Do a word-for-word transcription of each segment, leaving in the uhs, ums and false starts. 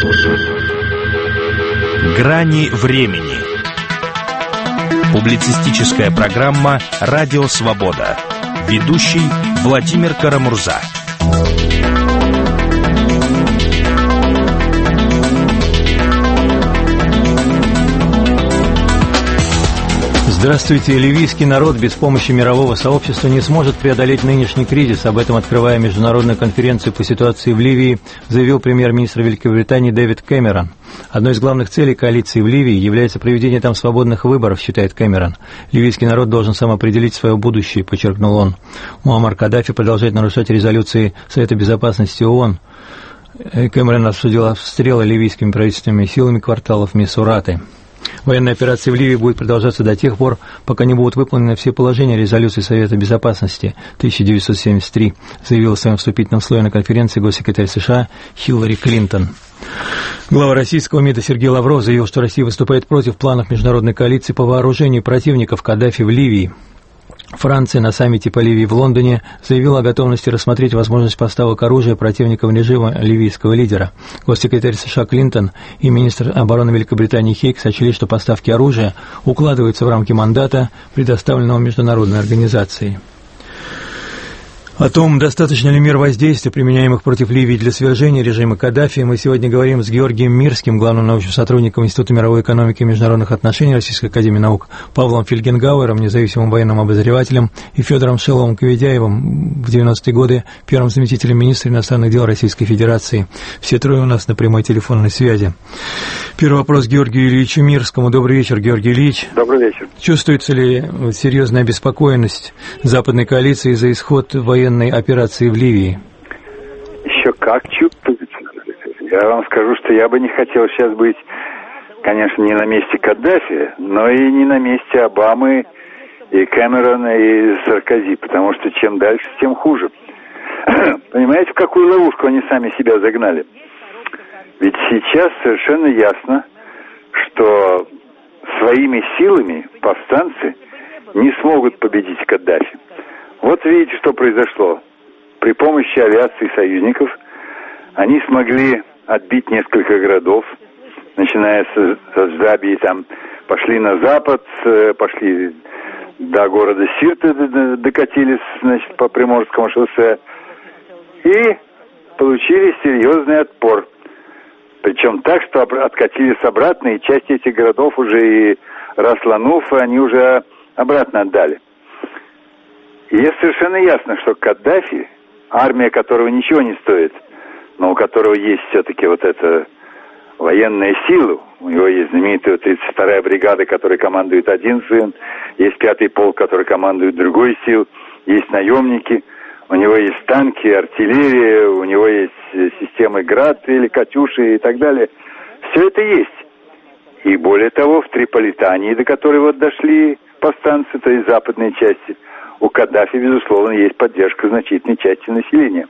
Грани времени. Публицистическая программа «Радио Свобода». Ведущий Владимир Карамурза. Здравствуйте. Ливийский народ без помощи мирового сообщества не сможет преодолеть нынешний кризис. Об этом, открывая международную конференцию по ситуации в Ливии, заявил премьер-министр Великобритании Дэвид Кэмерон. Одной из главных целей коалиции в Ливии является проведение там свободных выборов, считает Кэмерон. Ливийский народ должен сам определить свое будущее, подчеркнул он. Муаммар Каддафи продолжает нарушать резолюции Совета Безопасности ООН. Кэмерон обсудил обстрелы ливийскими правительственными силами кварталов Мисураты. Военная операция в Ливии будет продолжаться до тех пор, пока не будут выполнены все положения резолюции Совета Безопасности тысяча девятьсот семьдесят три, заявила в своем вступительном слове на конференции госсекретарь США Хиллари Клинтон. Глава российского МИДа Сергей Лавров заявил, что Россия выступает против планов международной коалиции по вооружению противников Каддафи в Ливии. Франция на саммите по Ливии в Лондоне заявила о готовности рассмотреть возможность поставок оружия противникам режима ливийского лидера. Госсекретарь США Клинтон и министр обороны Великобритании Хейк сочли, что поставки оружия укладываются в рамки мандата, предоставленного международной организацией. О том, достаточно ли мер воздействия, применяемых против Ливии для свержения режима Каддафи, мы сегодня говорим с Георгием Мирским, главным научным сотрудником Института мировой экономики и международных отношений Российской академии наук, Павлом Фельгенгауэром, независимым военным обозревателем, и Федором Шиловым-Коведяевым, в девяностые годы первым заместителем министра иностранных дел Российской Федерации. Все трое у нас на прямой телефонной связи. Первый вопрос Георгию Ильичу Мирскому. Добрый вечер, Георгий Ильич. Добрый вечер. Чувствуется ли серьезная обеспокоенность западной коалиции за исход военной операции в Ливии? Еще как чувствуется. Я вам скажу, что я бы не хотел сейчас быть, конечно, не на месте Каддафи, но и не на месте Обамы и Кэмерона и Саркози, потому что чем дальше, тем хуже. Понимаете, в какую ловушку они сами себя загнали? Ведь сейчас совершенно ясно, что своими силами повстанцы не смогут победить Каддафи. Вот видите, что произошло. При помощи авиации союзников они смогли отбить несколько городов, начиная с, с Забии, там пошли на запад, пошли до города Сирта, докатились, значит, по Приморскому шоссе и получили серьезный отпор. Причем так, что откатились обратно, и часть этих городов уже и Раслануф, они уже обратно отдали. И совершенно ясно, что Каддафи, армия которого ничего не стоит, но у которого есть все-таки вот эта военная сила, у него есть знаменитая тридцать вторая бригада, которой командует один сын, есть пятый полк, который командует другой сил, есть наемники, у него есть танки, артиллерия, у него есть системы «Град» или «Катюши» и так далее. Все это есть. И более того, в Триполитании, до которой вот дошли повстанцы, то есть западной части, у Каддафи, безусловно, есть поддержка значительной части населения.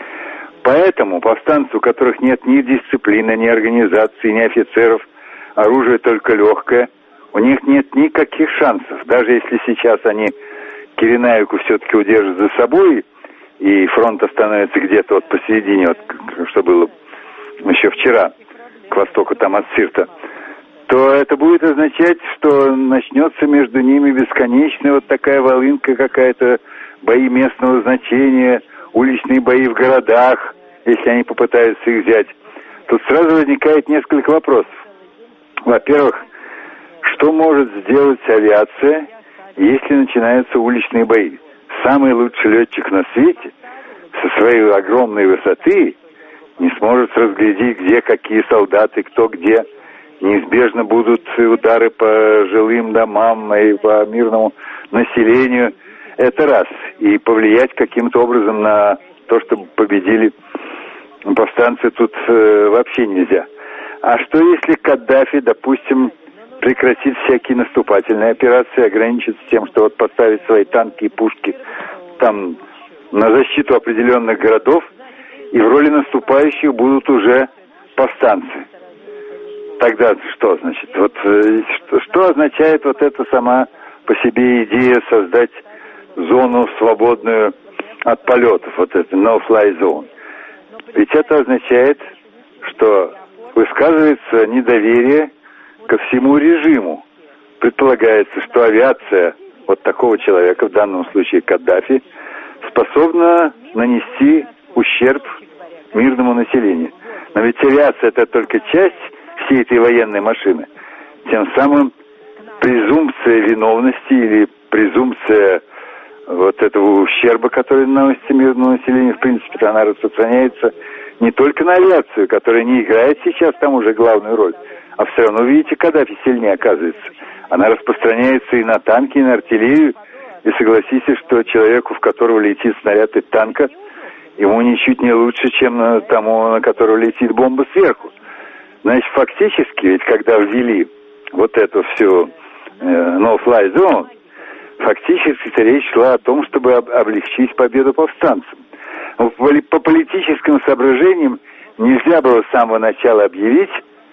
Поэтому повстанцы, у которых нет ни дисциплины, ни организации, ни офицеров, оружие только легкое, у них нет никаких шансов. Даже если сейчас они Киренайку все-таки удержат за собой, и фронт остановится где-то вот посередине, вот, что было еще вчера, к востоку там от Сирта, то это будет означать, что начнется между ними бесконечная вот такая волынка какая-то, бои местного значения, уличные бои в городах, если они попытаются их взять. Тут сразу возникает несколько вопросов. Во-первых, что может сделать авиация, если начинаются уличные бои? Самый лучший летчик на свете со своей огромной высоты не сможет разглядеть, где какие солдаты, кто где. Неизбежно будут удары по жилым домам и по мирному населению. Это раз. И повлиять каким-то образом на то, чтобы победили повстанцы, тут э, вообще нельзя. А что если Каддафи, допустим, прекратит всякие наступательные операции, ограничится тем, что вот поставить свои танки и пушки там на защиту определенных городов, и в роли наступающих будут уже повстанцы? Тогда что значит? Вот что, что означает вот эта сама по себе идея создать зону свободную от полетов, вот это no-fly zone? Ведь это означает, что высказывается недоверие ко всему режиму. Предполагается, что авиация вот такого человека, в данном случае Каддафи, способна нанести ущерб мирному населению. Но ведь авиация — это только часть всей этой военной машины. Тем самым презумпция виновности или презумпция вот этого ущерба, который наносится мирному населению, в принципе, она распространяется не только на авиацию, которая не играет сейчас там уже главную роль, а все равно, видите, Каддафи сильнее оказывается. Она распространяется и на танки, и на артиллерию. И согласитесь, что человеку, в которого летит снаряд из танка, ему ничуть не лучше, чем тому, на которого летит бомба сверху. Значит, фактически, ведь когда ввели вот эту всю э, no-fly zone, фактически речь шла о том, чтобы об- облегчить победу повстанцам. По, по политическим соображениям нельзя было с самого начала объявить,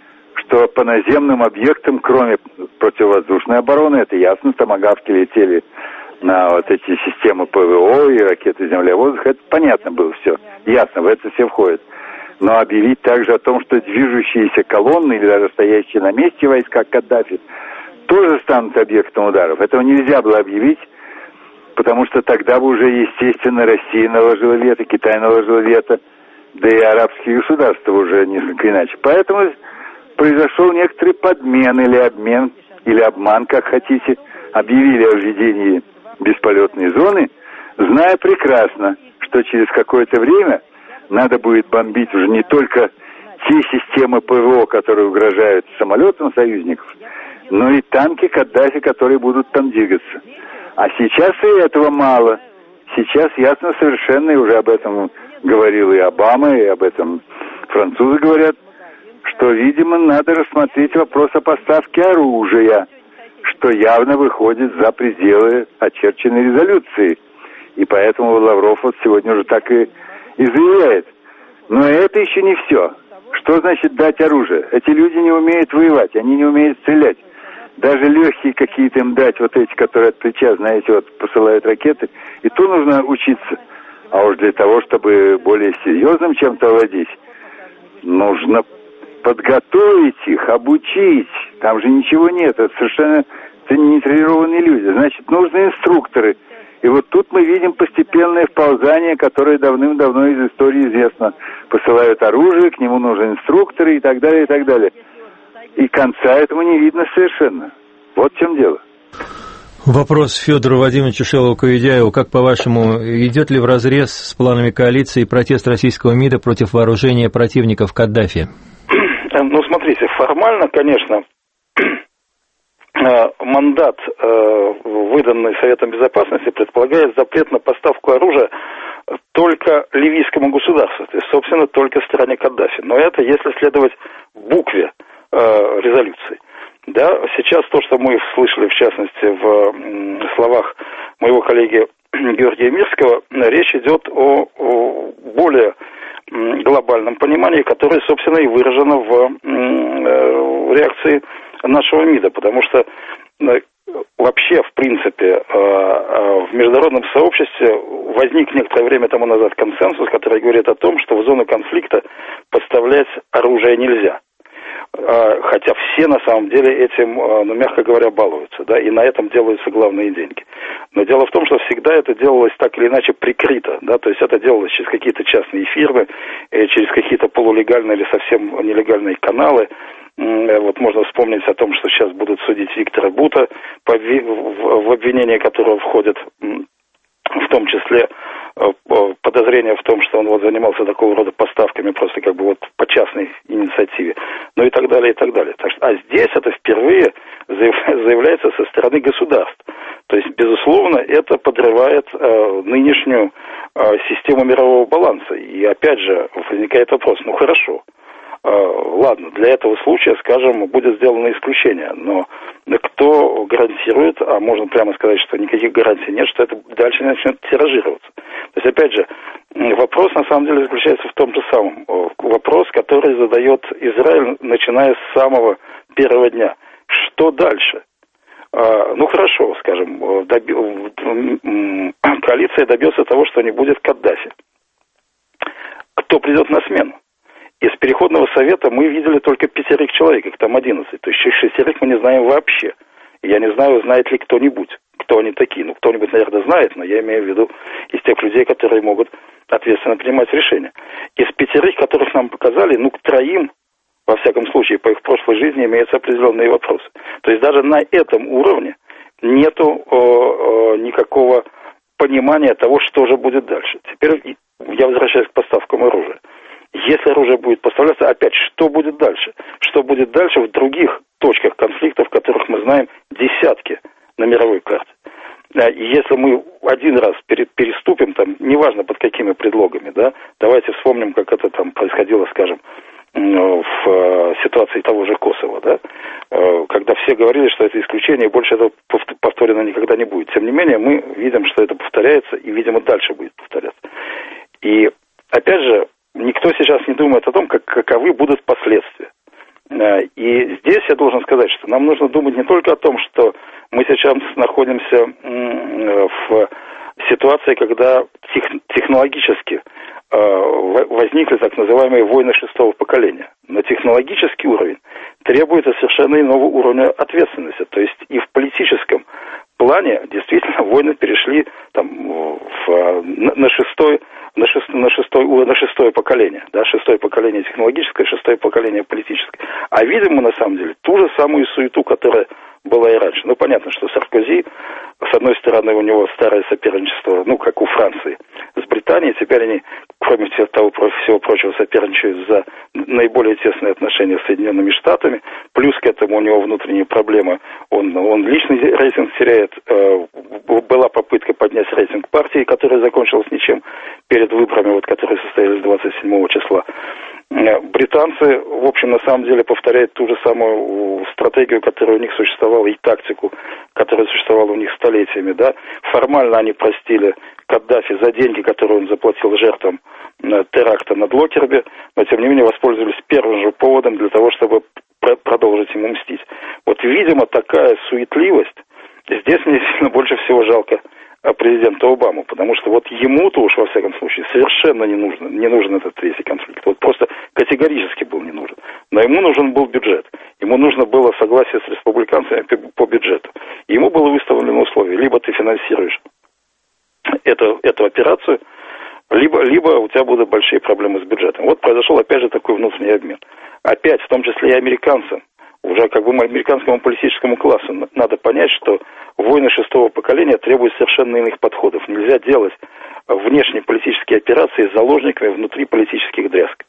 что по наземным объектам, кроме противовоздушной обороны, это ясно, томагавки летели на вот эти системы ПВО и ракеты земля-воздух, это понятно было все, ясно, в это все входит. Но объявить также о том, что движущиеся колонны или даже стоящие на месте войска Каддафи тоже станут объектом ударов, этого нельзя было объявить, потому что тогда бы уже, естественно, Россия наложила вето, Китай наложил вето, да и арабские государства уже несколько иначе. Поэтому произошел некоторый подмен или обмен, или обман, как хотите, объявили о введении бесполетной зоны, зная прекрасно, что через какое-то время надо будет бомбить уже не только те системы ПВО, которые угрожают самолетам союзников, но и танки Каддафи, которые будут там двигаться. А сейчас и этого мало. Сейчас ясно совершенно, и уже об этом говорил и Обама, и об этом французы говорят, что, видимо, надо рассмотреть вопрос о поставке оружия, что явно выходит за пределы очерченной резолюции. И поэтому Лавров вот сегодня уже так и, и заявляет. Но это еще не все. Что значит дать оружие? Эти люди не умеют воевать, они не умеют стрелять. Даже легкие какие-то им дать, вот эти, которые от плеча, знаете, вот посылают ракеты, и то нужно учиться. А уж для того, чтобы более серьезным чем-то владеть, нужно подготовить их, обучить. Там же ничего нет, это совершенно это не тренированные люди. Значит, нужны инструкторы. И вот тут мы видим постепенное вползание, которое давным-давно из истории известно. Посылают оружие, к нему нужны инструкторы и так далее, и так далее. И конца этому не видно совершенно. Вот в чем дело. Вопрос Федору Вадимовичу Шелову-Коведяеву. Как, по-вашему, идет ли вразрез с планами коалиции протест российского МИДа против вооружения противников Каддафи? Ну, смотрите, формально, конечно, мандат, выданный Советом Безопасности, предполагает запрет на поставку оружия только ливийскому государству, то есть, собственно, только стране Каддафи. Но это если следовать букве резолюции. Да, сейчас то, что мы слышали, в частности, в словах моего коллеги Георгия Мирского, речь идет о, о более глобальном понимании, которое, собственно, и выражено в реакции нашего МИДа, потому что вообще, в принципе, в международном сообществе возник некоторое время тому назад консенсус, который говорит о том, что в зону конфликта поставлять оружие нельзя. Хотя все на самом деле этим, ну, мягко говоря, балуются, да, и на этом делаются главные деньги. Но дело в том, что всегда это делалось так или иначе прикрыто, да, то есть это делалось через какие-то частные фирмы, через какие-то полулегальные или совсем нелегальные каналы. Вот можно вспомнить о том, что сейчас будут судить Виктора Бута, в обвинение которого входит в том числе подозрение в том, что он вот занимался такого рода поставками просто как бы вот по частной инициативе, ну и так далее, и так далее. Так что, а здесь это впервые заявляется со стороны государств. То есть, безусловно, это подрывает э, нынешнюю э, систему мирового баланса. И опять же возникает вопрос, ну хорошо, э, ладно, для этого случая, скажем, будет сделано исключение, но кто гарантирует, а можно прямо сказать, что никаких гарантий нет, что это дальше начнет тиражироваться. То есть, опять же, вопрос на самом деле заключается в том же самом. Вопрос, который задает Израиль, начиная с самого первого дня. Что дальше? Ну, хорошо, скажем, доби... коалиция добьется того, что не будет Каддафи. Кто придет на смену? Из Переходного совета мы видели только пятерых человек, их там одиннадцать. То есть шестерых мы не знаем вообще. Я не знаю, знает ли кто-нибудь, кто они такие. Ну, кто-нибудь, наверное, знает, но я имею в виду из тех людей, которые могут ответственно принимать решения. Из пятерых, которых нам показали, ну, к троим, во всяком случае, по их прошлой жизни имеются определенные вопросы. То есть даже на этом уровне нету о, о, никакого понимания того, что же будет дальше. Теперь я возвращаюсь к поставкам оружия. Если оружие будет поставляться, опять, что будет дальше? Что будет дальше в других точках конфликтов, которых мы знаем десятки на мировой карте? И если мы один раз переступим, там, неважно под какими предлогами, да, давайте вспомним, как это там происходило, скажем, в ситуации того же Косово, да, когда все говорили, что это исключение, и больше этого повторено никогда не будет. Тем не менее, мы видим, что это повторяется, и, видимо, дальше будет повторяться. И, опять же, никто сейчас не думает о том, как, каковы будут последствия. И здесь я должен сказать, что нам нужно думать не только о том, что мы сейчас находимся в ситуации, когда тех, технологически возникли так называемые войны шестого поколения. Но технологический уровень требует совершенно иного уровня ответственности. То есть и в политическом плане действительно войны перешли там, в, на, на шестой На, шест, на, шестой, на шестое поколение, да, шестое поколение технологическое, шестое поколение политическое. А видим мы, на самом деле, ту же самую суету, которая была и раньше. Ну, понятно, что Саркози, с одной стороны, у него старое соперничество, ну, как у Франции, с Британией. Теперь они, кроме того, всего прочего, соперничают за наиболее тесные отношения с Соединенными Штатами. Плюс к этому у него внутренние проблемы. Он, он личный рейтинг теряет. Была попытка поднять рейтинг партии, которая закончилась ничем перед выборами, вот, которые состоялись двадцать седьмого числа. Британцы, в общем, на самом деле повторяют ту же самую стратегию, которая у них существовала, и тактику, которая существовала у них столетиями, да. Формально они простили Каддафи за деньги, которые он заплатил жертвам теракта на Локерби, но, тем не менее, воспользовались первым же поводом для того, чтобы продолжить ему мстить. Вот, видимо, такая суетливость, здесь мне сильно больше всего жалко президента Обаму, потому что вот ему-то уж, во всяком случае, совершенно не нужен, не нужен этот третий конфликт. Вот просто категорически был не нужен. Но ему нужен был бюджет. Ему нужно было согласие с республиканцами по бюджету. Ему было выставлено условие. Либо ты финансируешь эту, эту операцию, либо, либо у тебя будут большие проблемы с бюджетом. Вот произошел, опять же, такой внутренний обмен. Опять, в том числе и американцам, уже как бы американскому политическому классу надо понять, что войны шестого поколения требуют совершенно иных подходов. Нельзя делать внешние политические операции с заложниками внутри политических дрязг.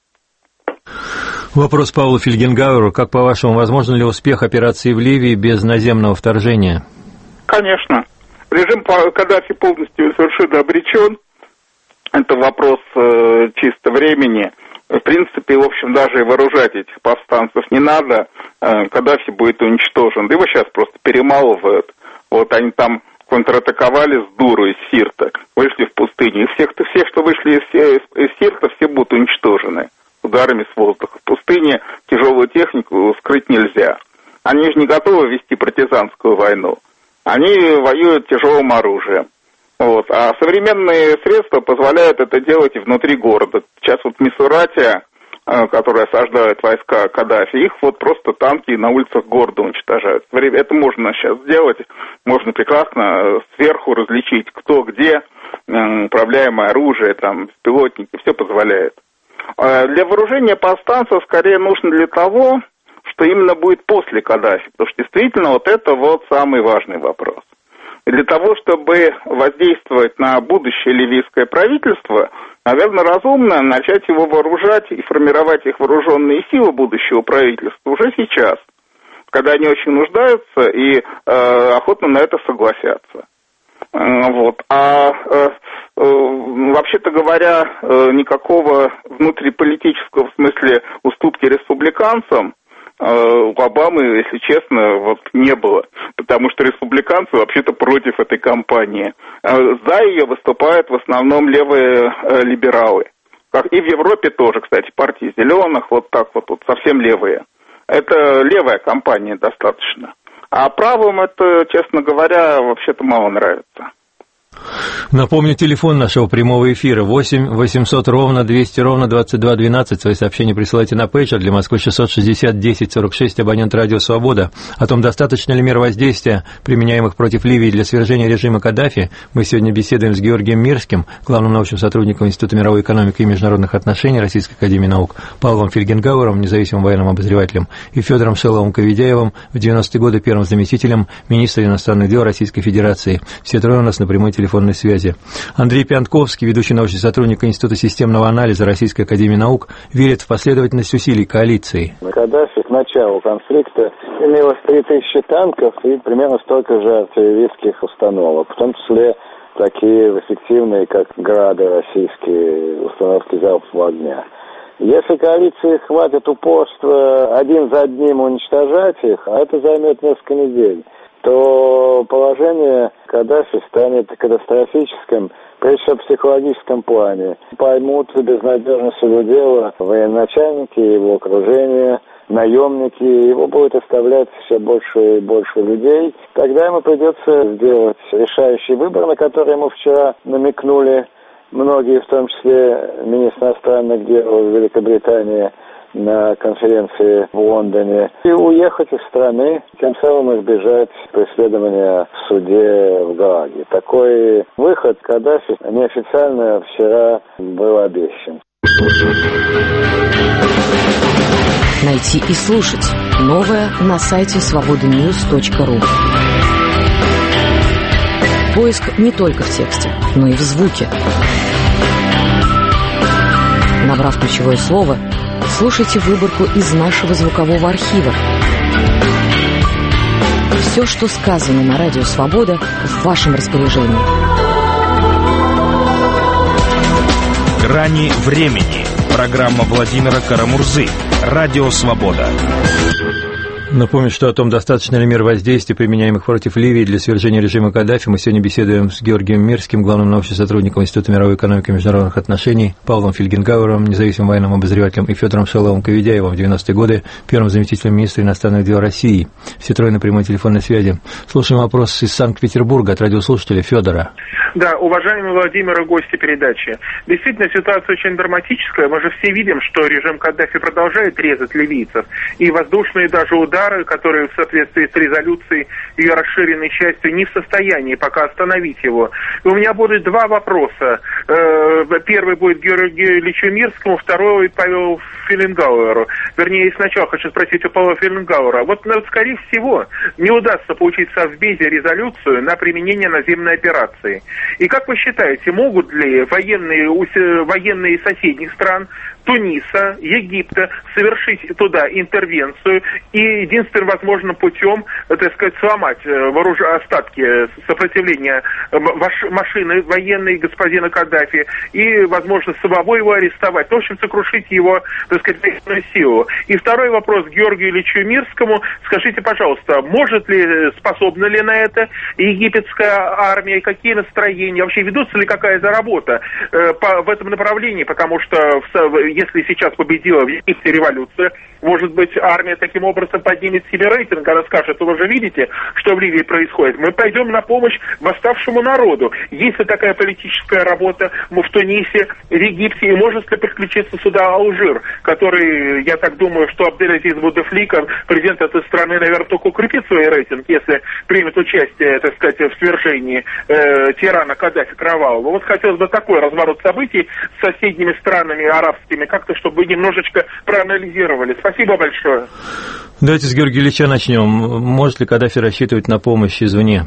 Вопрос Павлу Фельгенгауэру. Как, по-вашему, возможен ли успех операции в Ливии без наземного вторжения? Конечно. Режим Каддафи полностью совершенно обречен. Это вопрос э, чисто времени. В принципе, в общем, даже вооружать этих повстанцев не надо. Каддафи будет уничтожен. Да его сейчас просто перемалывают. Вот они там контратаковали с дуру из Сирта, вышли в пустыню. И все, кто, все, что вышли из, из, из Сирта, все будут уничтожены ударами с воздуха. В пустыне тяжелую технику скрыть нельзя. Они же не готовы вести партизанскую войну. Они воюют тяжелым оружием. Вот. А современные средства позволяют это делать и внутри города. Сейчас вот Мисурати, которые осаждают войска Каддафи, их вот просто танки на улицах города уничтожают. Это можно сейчас сделать, можно прекрасно сверху различить, кто где, управляемое оружие, там, беспилотники, все позволяет. Для вооружения повстанцев скорее нужно для того, что именно будет после Каддафи, потому что действительно вот это вот самый важный вопрос. И для того, чтобы воздействовать на будущее ливийское правительство, наверное, разумно начать его вооружать и формировать их вооруженные силы будущего правительства уже сейчас, когда они очень нуждаются и э, охотно на это согласятся. Э, вот. А э, э, вообще-то говоря, э, никакого внутриполитического в смысле уступки республиканцам у Обамы, если честно, вот не было, потому что республиканцы вообще-то против этой кампании. За ее выступают в основном левые либералы. И в Европе тоже, кстати, партии зеленых, вот так вот, вот совсем левые. Это левая кампания достаточно. А правым это, честно говоря, вообще-то мало нравится. Напомню, телефон нашего прямого эфира восемь восемьсот ровно двести ровно двадцать два двенадцать. Свои сообщения присылайте на пейджер для Москвы шестьсот шестьдесят десять сорок шесть, абонент радио «Свобода». О том, достаточно ли мер воздействия, применяемых против Ливии для свержения режима Каддафи, мы сегодня беседуем с Георгием Мирским, главным научным сотрудником Института мировой экономики и международных отношений Российской академии наук, Павлом Фельгенгауэром, независимым военным обозревателем, и Федором Шеловым-Коведяевым, в девяностые годы первым заместителем министра иностранных дел Российской Федерации. Все трое у нас на прямой телефонной связи. Андрей Пьянковский, ведущий научный сотрудник Института системного анализа Российской академии наук, верит в последовательность усилий коалиции. Каддафи к началу конфликта имелось три тысячи танков и примерно столько же артиллерийских установок, в том числе такие эффективные, как «Грады» российские, установки залпового огня. Если коалиции хватит упорства один за одним уничтожать их, а это займет несколько недель, то положение Каддафи станет катастрофическим, прежде всего в психологическом плане. Поймут безнадежность его дела военачальники, его окружение, наемники, его будет оставлять все больше и больше людей. Тогда ему придется сделать решающий выбор, на который ему вчера намекнули многие, в том числе министр иностранных дел Великобритании, на конференции в Лондоне, и уехать из страны, тем самым избежать преследования в суде в Гааге. Такой выход Каддафи неофициально вчера был обещан. Найти и слушать новое на сайте свобода ньюс точка ру. Поиск не только в тексте, но и в звуке. Набрав ключевое слово, слушайте выборку из нашего звукового архива. Все, что сказано на радио «Свобода», в вашем распоряжении. «Грани времени». Программа Владимира Карамурзы. Радио «Свобода». Напомню, что о том, достаточно ли мер воздействия, применяемых против Ливии для свержения режима Каддафи, мы сегодня беседуем с Георгием Мирским, главным научным сотрудником Института мировой экономики и международных отношений, Павлом Фельгенгауэром, независимым военным обозревателем, и Федором Шеловым-Коведяевым, в девяностые годы первым заместителем министра иностранных дел России. Все трое на прямой телефонной связи. Слушаем вопрос из Санкт-Петербурга от радиослушателя Федора. Да, уважаемый Владимир и гости передачи. Действительно, ситуация очень драматическая. Мы же все видим, что режим Каддафи продолжает резать ливийцев. И воздушные даже удары, которые в соответствии с резолюцией ее расширенной частью не в состоянии пока остановить его. И у меня будут два вопроса. Первый будет Георгию Ильичу Мирскому, второй Павелу Фельгенгауэру. Вернее, сначала хочу спросить у Павла Фельгенгауэра. Вот, скорее всего, не удастся получить в Совбезе резолюцию на применение наземной операции. И как вы считаете, могут ли военные, военные соседних стран, Туниса, Египта, совершить туда интервенцию и единственным возможным путем, так сказать, сломать вооруж... остатки сопротивления машины военной господина Каддафи и, возможно, самого его арестовать, в общем, сокрушить его, так сказать, военную силу. И второй вопрос к Георгию Ильичу Мирскому. Скажите, пожалуйста, может ли, способна ли на это египетская армия, какие настроения, вообще ведутся ли какая-то работа э, по, в этом направлении, потому что в, если сейчас победила в Египте революция, может быть, армия таким образом поднимет себе рейтинг, она скажет: вы же видите, что в Ливии происходит, мы пойдем на помощь восставшему народу. Есть ли такая политическая работа в Тунисе, в Египте, и может ли подключиться сюда Алжир, который, я так думаю, что Абдель-Азиз Бутефлика, президент этой страны, наверное, только укрепит свой рейтинг, если примет участие, так сказать, в свержении э, тирана Каддафи кровавого. Вот хотелось бы такой разворот событий с соседними странами арабскими, как-то, чтобы вы немножечко проанализировали. Спасибо большое. Давайте с Георгия Ильича начнем. Может ли Каддафи рассчитывать на помощь извне?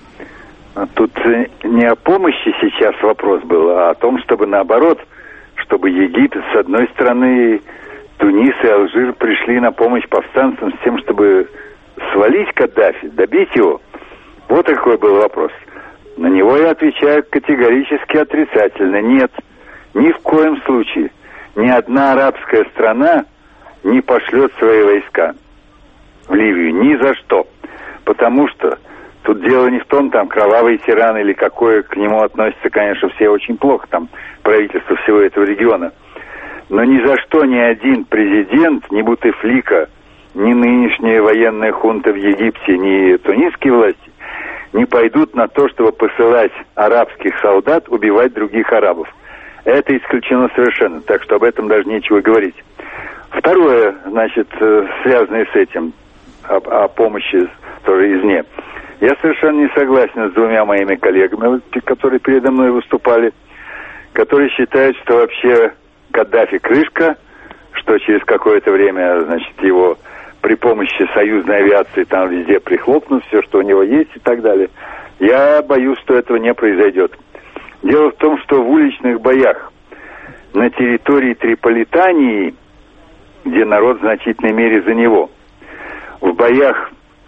Тут не о помощи сейчас вопрос был, а о том, чтобы наоборот, чтобы Египет, с одной стороны, Тунис и Алжир пришли на помощь повстанцам с тем, чтобы свалить Каддафи, добить его. Вот какой был вопрос. На него я отвечаю категорически отрицательно. Нет, ни в коем случае ни одна арабская страна не пошлет свои войска в Ливию. Ни за что. Потому что тут дело не в том, там, кровавый тиран или какое к нему относятся, конечно, все очень плохо, там, правительство всего этого региона. Но ни за что ни один президент, ни Бутефлика, ни нынешняя военная хунта в Египте, ни тунисские власти не пойдут на то, чтобы посылать арабских солдат убивать других арабов. Это исключено совершенно, так что об этом даже нечего говорить. Второе, значит, связанное с этим, о, о помощи тоже извне. Я совершенно не согласен с двумя моими коллегами, которые передо мной выступали, которые считают, что вообще Каддафи крышка, что через какое-то время, значит, его при помощи союзной авиации там везде прихлопнут, все, что у него есть и так далее. Я боюсь, что этого не произойдет. Дело в том, что в уличных боях на территории Триполитании, где народ в значительной мере за него, в боях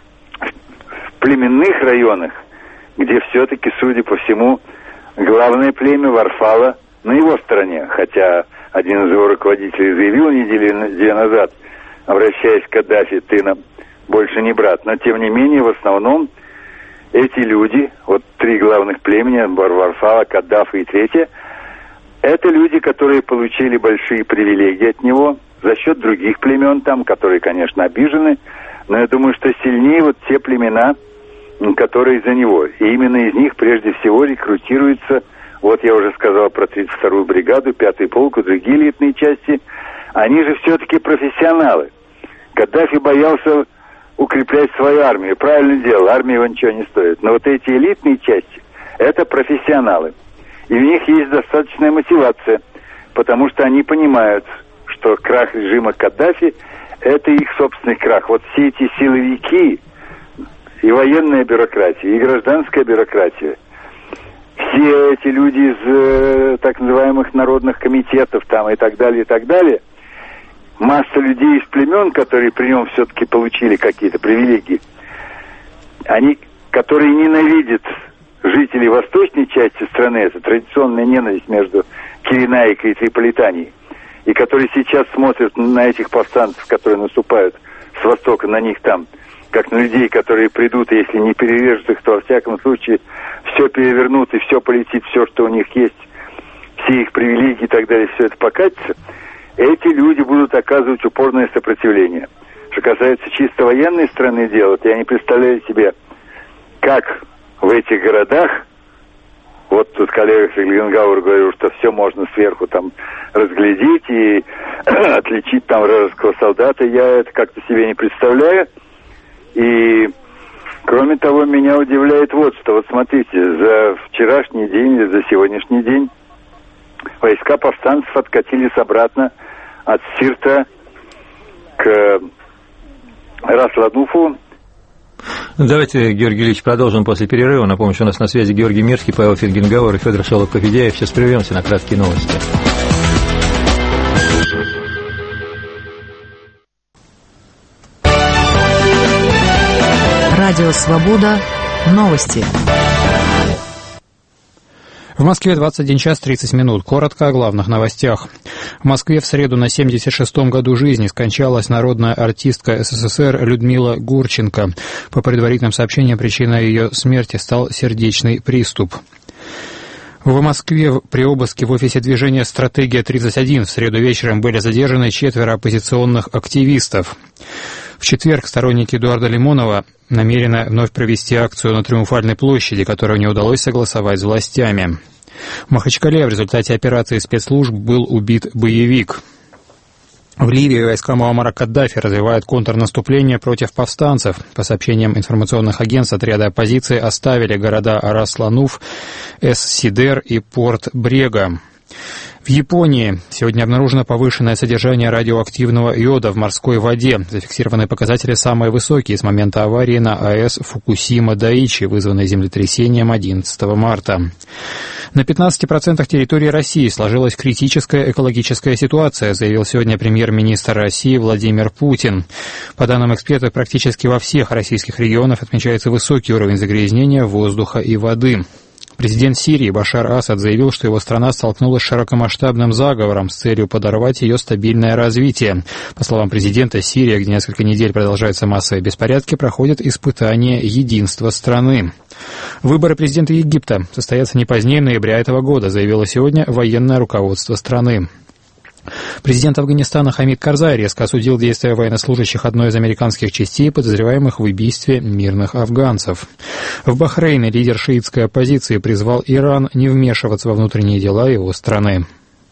в племенных районах, где все-таки, судя по всему, главное племя Варфала на его стороне, хотя один из его руководителей заявил неделю две назад, обращаясь к Каддафи, ты нам больше не брат, но тем не менее в основном эти люди, вот три главных племени, Варфала, Каддафа и третье, это люди, которые получили большие привилегии от него за счет других племен там, которые, конечно, обижены, но я думаю, что сильнее вот те племена, которые за него. И именно из них прежде всего рекрутируются, вот я уже сказал про тридцать вторую бригаду, пятый полк и другие элитные части, они же все-таки профессионалы. Каддафи боялся укреплять свою армию. Правильно делал, армия его ничего не стоит. Но вот эти элитные части, это профессионалы. И у них есть достаточная мотивация, потому что они понимают, что крах режима Каддафи – это их собственный крах. Вот все эти силовики, и военная бюрократия, и гражданская бюрократия, все эти люди из э, так называемых народных комитетов там и так далее, и так далее, масса людей из племен, которые при нем все-таки получили какие-то привилегии, они, которые ненавидят жителей восточной части страны, это традиционная ненависть между Киренайкой и Триполитанией, и которые сейчас смотрят на этих повстанцев, которые наступают с востока на них там, как на людей, которые придут, и если не перережут их, то во всяком случае все перевернут, и все полетит, все, что у них есть, все их привилегии и так далее, все это покатится. Эти люди будут оказывать упорное сопротивление. Что касается чисто военной стороны дела, то я не представляю себе, как в этих городах, вот тут коллега Фельгенгауэр говорил, что все можно сверху там разглядеть и отличить там вражеского солдата, я это как-то себе не представляю. И, кроме того, меня удивляет вот что. Вот смотрите, за вчерашний день или за сегодняшний день войска повстанцев откатились обратно от Сирта к Рас-Ладуфу. Давайте, Георгий Ильич, продолжим после перерыва. Напомню, что у нас на связи Георгий Мирский, Павел Фельгенгауэр и Федор Шолохов-Федяев. Сейчас прервемся на краткие новости. Радио «Свобода». Новости. В Москве двадцать один час тридцать минут. Коротко о главных новостях. В Москве в среду на семьдесят шестом году жизни скончалась народная артистка СССР Людмила Гурченко. По предварительным сообщениям, причиной ее смерти стал сердечный приступ. В Москве при обыске в офисе движения «Стратегия тридцать один» в среду вечером были задержаны четверо оппозиционных активистов. В четверг сторонники Эдуарда Лимонова намерены вновь провести акцию на Триумфальной площади, которую не удалось согласовать с властями. В Махачкале в результате операции спецслужб был убит боевик. В Ливии войска Муаммара Каддафи развивают контрнаступление против повстанцев. По сообщениям информационных агентств, отряды оппозиции оставили города Рас-Лануф, Эс-Сидер и Порт-Брега. В Японии сегодня обнаружено повышенное содержание радиоактивного йода в морской воде. Зафиксированы показатели самые высокие с момента аварии на АЭС Фукусима-Дайичи, вызванной землетрясением одиннадцатого марта. На пятнадцати процентах территории России сложилась критическая экологическая ситуация, заявил сегодня премьер-министр России Владимир Путин. По данным экспертов, практически во всех российских регионах отмечается высокий уровень загрязнения воздуха и воды. Президент Сирии Башар Асад заявил, что его страна столкнулась с широкомасштабным заговором с целью подорвать ее стабильное развитие. По словам президента, Сирия, где несколько недель продолжаются массовые беспорядки, проходит испытание единства страны. Выборы президента Египта состоятся не позднее ноября этого года, заявило сегодня военное руководство страны. Президент Афганистана Хамид Карзай резко осудил действия военнослужащих одной из американских частей, подозреваемых в убийстве мирных афганцев. В Бахрейне лидер шиитской оппозиции призвал Иран не вмешиваться во внутренние дела его страны.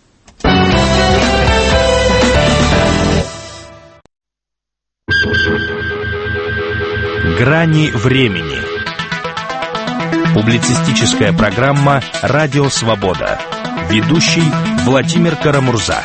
Грани времени. Публицистическая программа «Радио Свобода». Ведущий Владимир Карамурза.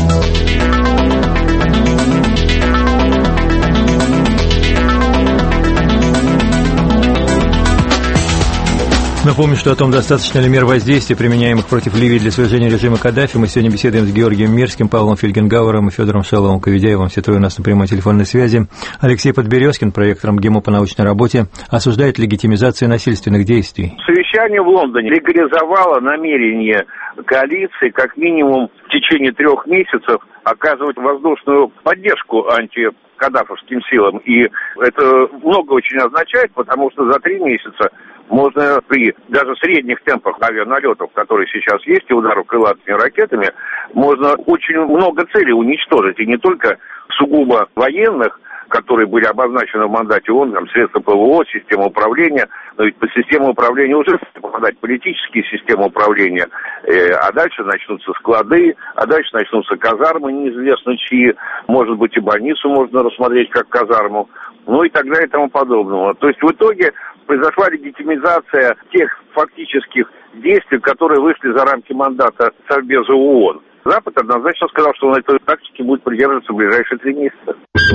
Напомню, что о том, достаточно ли мер воздействия, применяемых против Ливии для свержения режима Каддафи, мы сегодня беседуем с Георгием Мирским, Павлом Фельгенгауэром и Федором Шаловым-Коведяевым. Все трое у нас на прямой телефонной связи. Алексей Подберезкин, проектор МГИМО по научной работе, осуждает легитимизацию насильственных действий. Совещание в Лондоне легализовало намерение коалиции как минимум в течение трех месяцев оказывать воздушную поддержку антикаддафовским силам. И это много очень означает, потому что за три месяца можно при даже средних темпах авианалетов, которые сейчас есть, и ударов крылатыми ракетами, можно очень много целей уничтожить. И не только сугубо военных, которые были обозначены в мандате ООН, там, средства ПВО, система управления, но ведь по системе управления уже попадать политические системы управления, э, а дальше начнутся склады, а дальше начнутся казармы, неизвестно чьи, может быть и больницу можно рассмотреть как казарму, ну и так далее и тому подобного. То есть в итоге произошла легитимизация тех фактических действий, которые вышли за рамки мандата Совбеза ООН. Запад однозначно сказал, что он этой тактики будет придерживаться в ближайшие три месяца.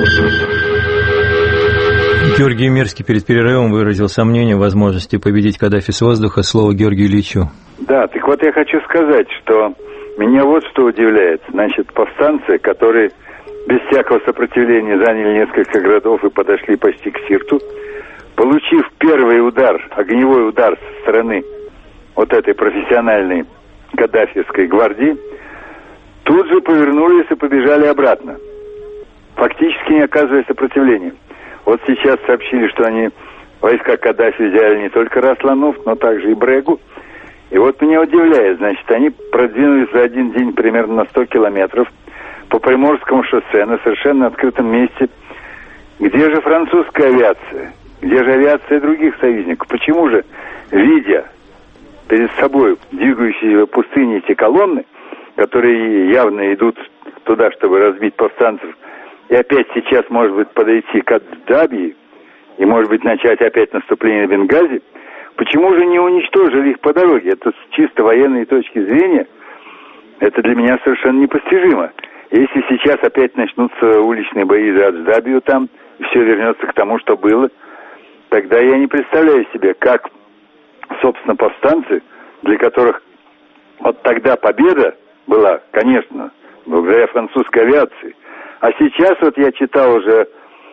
Георгий Мирский перед перерывом выразил сомнение в возможности победить Каддафи с воздуха. Слово Георгию Ильичу. Да, так вот я хочу сказать, что меня вот что удивляет. Значит, повстанцы, которые без всякого сопротивления заняли несколько городов и подошли почти к Сирту, получив первый удар, огневой удар со стороны вот этой профессиональной каддафиевской гвардии, тут же повернулись и побежали обратно, фактически не оказывая сопротивления. Вот сейчас сообщили, что они, войска Каддафи, взяли не только Расланов, но также и Брегу. И вот меня удивляет, значит, они продвинулись за один день примерно на сто километров по Приморскому шоссе на совершенно открытом месте. Где же французская авиация? Где же авиация других союзников? Почему же, видя перед собой двигающиеся в пустыне эти колонны, которые явно идут туда, чтобы разбить повстанцев, и опять сейчас, может быть, подойти к Ад-Даби и, может быть, начать опять наступление на Бенгази, почему же не уничтожили их по дороге? Это с чисто военной точки зрения, это для меня совершенно непостижимо. Если сейчас опять начнутся уличные бои за Ад-Дабию там, и все вернется к тому, что было, тогда я не представляю себе, как, собственно, повстанцы, для которых вот тогда победа была, конечно, благодаря французской авиации. А сейчас, вот я читал уже,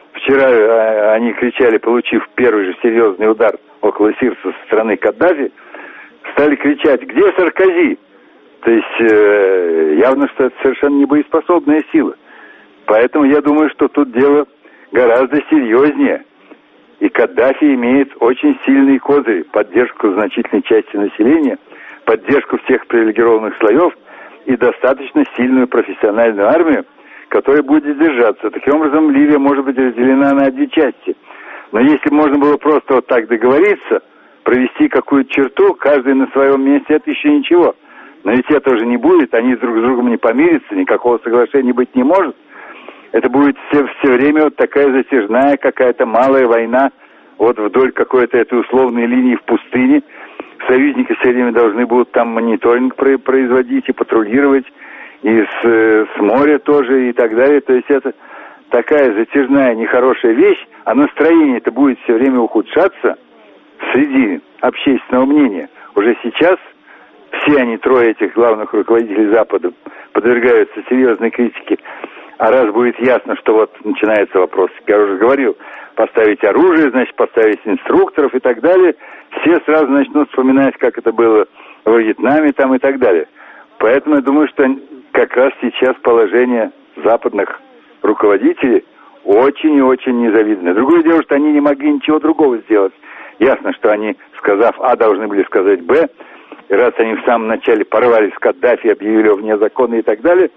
вчера они кричали, получив первый же серьезный удар около Сирта со стороны Каддафи, стали кричать: где Саркози? То есть э, явно, что это совершенно не боеспособная сила. Поэтому я думаю, что тут дело гораздо серьезнее. И Каддафи имеет очень сильные козыри, поддержку значительной части населения, поддержку всех привилегированных слоев и достаточно сильную профессиональную армию, которая будет держаться. Таким образом, Ливия может быть разделена на две части. Но если можно было просто вот так договориться, провести какую-то черту, каждый на своем месте, это еще ничего. Но ведь этого же не будет, они друг с другом не помирятся, никакого соглашения быть не может. Это будет все, все время вот такая затяжная какая-то малая война вот вдоль какой-то этой условной линии в пустыне. Союзники все время должны будут там мониторинг производить и патрулировать, и с, с моря тоже и так далее. То есть это такая затяжная нехорошая вещь, а настроение-то будет все время ухудшаться среди общественного мнения. Уже сейчас все они, трое этих главных руководителей Запада, подвергаются серьезной критике. А раз будет ясно, что вот начинается вопрос, я уже говорил, поставить оружие, значит, поставить инструкторов и так далее, все сразу начнут вспоминать, как это было во Вьетнаме там и так далее. Поэтому я думаю, что как раз сейчас положение западных руководителей очень и очень незавидное. Другое дело, что они не могли ничего другого сделать. Ясно, что они, сказав А, должны были сказать Б. И раз они в самом начале порвались с Каддафи, объявили его вне закона и так далее,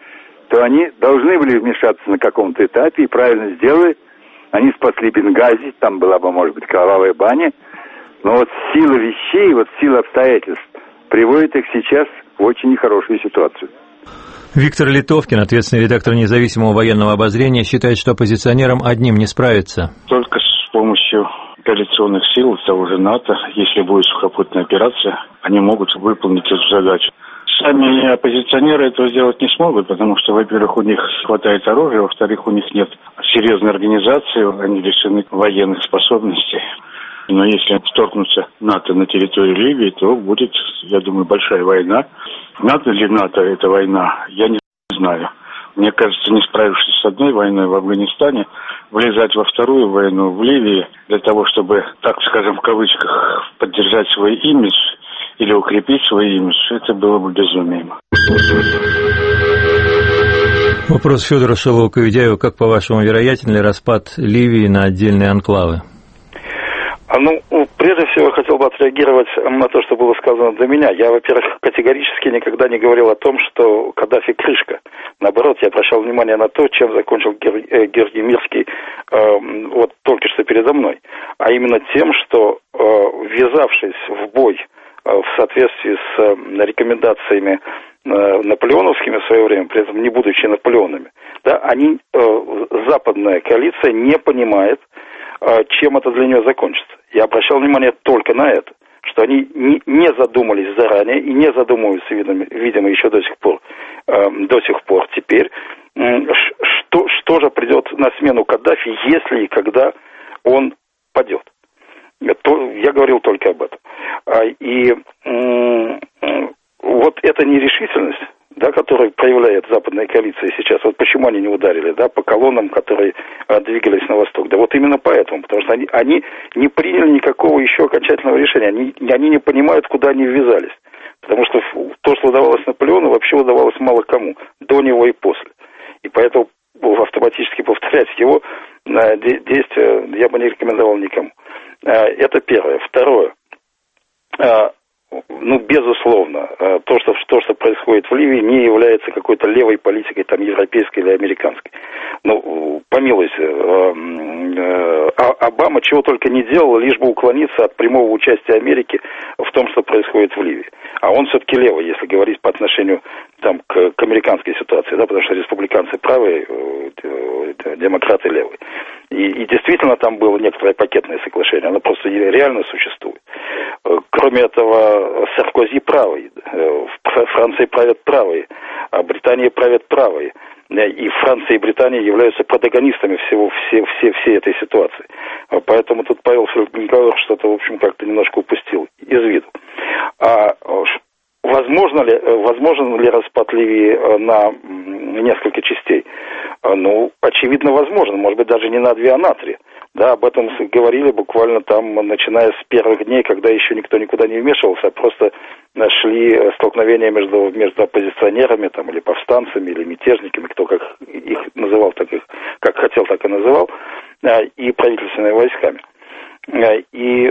то они должны были вмешаться на каком-то этапе и правильно сделали. Они спасли Бенгази, там была бы, может быть, кровавая баня. Но вот сила вещей, вот сила обстоятельств приводит их сейчас в очень нехорошую ситуацию. Виктор Литовкин, ответственный редактор независимого военного обозрения, считает, что оппозиционерам одним не справиться. Только с помощью коалиционных сил, того же НАТО, если будет сухопутная операция, они могут выполнить эту задачу. Сами оппозиционеры этого сделать не смогут, потому что, во-первых, у них хватает оружия, во-вторых, у них нет серьезной организации, они лишены военных способностей. Но если вторгнуться НАТО на территорию Ливии, то будет, я думаю, большая война. НАТО ли НАТО эта война, я не знаю. Мне кажется, не справившись с одной войной в Афганистане, влезать во вторую войну в Ливии для того, чтобы, так скажем, в кавычках, поддержать свой имидж или укрепить свой имидж, это было бы безумием. Вопрос Федора Шилова-Коведяева. Как, по-вашему, вероятен ли распад Ливии на отдельные анклавы? Ну, прежде всего, я хотел бы отреагировать на то, что было сказано до меня. Я, во-первых, категорически никогда не говорил о том, что Каддафи крышка. Наоборот, я обращал внимание на то, чем закончил Гер... Георгий Мирский э, вот только что передо мной. А именно тем, что, э, ввязавшись в бой э, в соответствии с э, рекомендациями э, наполеоновскими в свое время, при этом не будучи Наполеонами, да, они, э, западная коалиция не понимает, чем это для нее закончится. Я обращал внимание только на это, что они не задумались заранее и не задумываются, видимо, видимо еще до сих пор, э, до сих пор теперь, э, что, что же придет на смену Каддафи, если и когда он падет. То, я говорил только об этом. И э, вот эта нерешительность, да, которую проявляет западная коалиция сейчас. Вот почему они не ударили, да, по колоннам, которые а, двигались на восток. Да вот именно поэтому, потому что они, они не приняли никакого еще окончательного решения. Они, они не понимают, куда они ввязались. Потому что то, что удавалось Наполеону, вообще удавалось мало кому, до него и после. И поэтому автоматически повторять его а, действия я бы не рекомендовал никому. А, это первое. Второе. А, Ну, безусловно, то что, то, что происходит в Ливии, не является какой-то левой политикой, там, европейской или американской. Ну, помилуйте, Обама чего только не делал, лишь бы уклониться от прямого участия Америки в том, что происходит в Ливии. А он все-таки левый, если говорить по отношению там, к, к американской ситуации, да, потому что республиканцы правые, демократы левые. И, и действительно там было некоторое пакетное соглашение, оно просто реально существует. Кроме этого, Саркози правый, в Франции правят правые, а Британия правят правые. И Франция и Британия являются протагонистами всего, все, все, всей этой ситуации. Поэтому тут Павел Фельдминкауэр что-то, в общем, как-то немножко упустил из виду. А возможно ли, возможен ли распад Ливии на несколько частей? Ну, очевидно, возможно. Может быть, даже не на две, а на три. Да, об этом говорили буквально там, начиная с первых дней, когда еще никто никуда не вмешивался, а просто шли столкновения между, между оппозиционерами, там, или повстанцами, или мятежниками, кто как их называл, так их, как хотел, так и называл, и правительственными войсками. И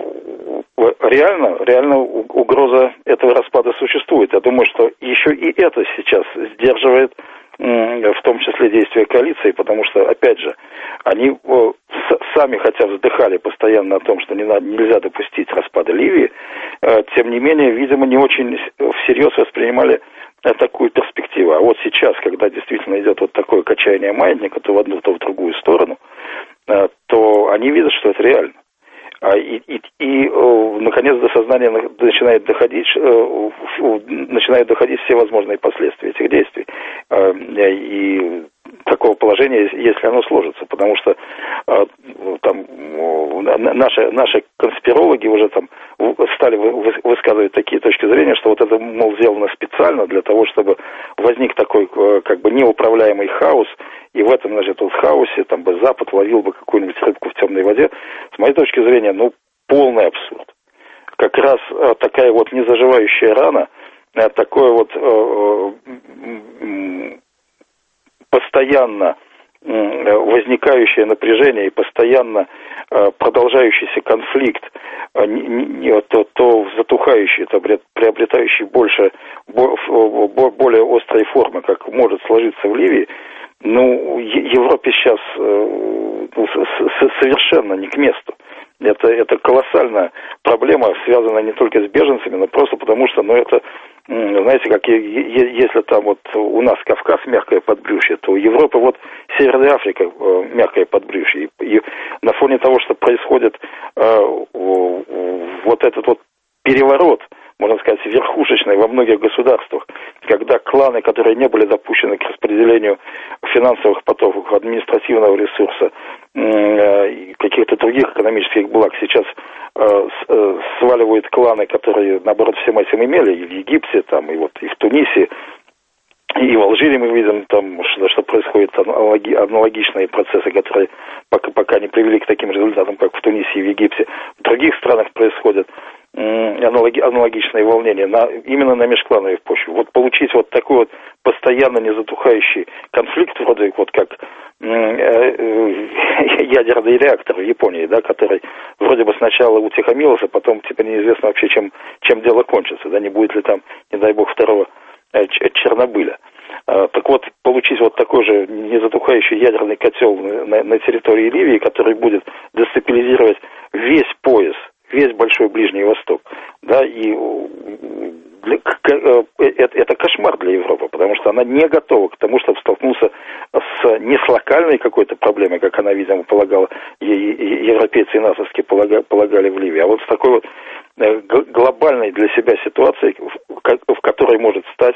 реально, реально угроза этого распада существует. Я думаю, что еще и это сейчас сдерживает в том числе действия коалиции, потому что, опять же, они сами, хотя вздыхали постоянно о том, что не надо, нельзя допустить распада Ливии, тем не менее, видимо, не очень всерьез воспринимали такую перспективу. А вот сейчас, когда действительно идет вот такое качание маятника, то в одну, то в другую сторону, то они видят, что это реально. И, и, и наконец до сознания начинает доходить, начинают доходить все возможные последствия этих действий и такого положения, если оно сложится, потому что там наши, наши конспирологи уже там стали высказывать такие точки зрения, что вот это, мол, сделано специально для того, чтобы возник такой как бы неуправляемый хаос, и в этом, значит, вот хаосе там бы Запад ловил бы какую-нибудь рыбку в темной воде. С моей точки зрения, ну, полный абсурд. Как раз э, такая вот незаживающая рана, э, такое вот э, э, постоянно возникающее напряжение и постоянно продолжающийся конфликт, то, то затухающий, то приобретающий больше, более острые формы, как может сложиться в Ливии, ну, Европе сейчас ну, совершенно не к месту. Это, это колоссальная проблема, связанная не только с беженцами, но просто потому что, ну, это, знаете, как если там вот у нас Кавказ мягкое подбрюшье, то у Европы вот Северная Африка мягкое подбрюшье. И, и на фоне того, что происходит э, вот этот вот переворот, можно сказать, верхушечный во многих государствах, когда кланы, которые не были допущены к распределению финансовых потоков, административного ресурса, э, каких-то других экономических благ, сейчас э, э, сваливают кланы, которые, наоборот, всем этим имели, и в Египте, там, и вот и в Тунисе, и в Алжире мы видим, там, что, что происходят аналоги, аналогичные процессы, которые пока, пока не привели к таким результатам, как в Тунисе и в Египте. В других странах происходят аналоги, аналогичные волнения на, именно на межклановой почве. Вот получить вот такой вот постоянно незатухающий конфликт, вроде вот как э, э, ядерный реактор в Японии, да, который вроде бы сначала утихомился, потом теперь неизвестно вообще, чем, чем дело кончится, да, не будет ли там, не дай бог, второго э, Чернобыля. Э, так вот, получить вот такой же незатухающий ядерный котел на, на территории Ливии, который будет дестабилизировать весь пояс, весь Большой Ближний Восток, да, и для, это, это кошмар для Европы, потому что она не готова к тому, чтобы столкнуться с, не с локальной какой-то проблемой, как она, видимо, полагала, европейцы и натовские полагали в Ливии, а вот с такой вот глобальной для себя ситуацией, в которой может стать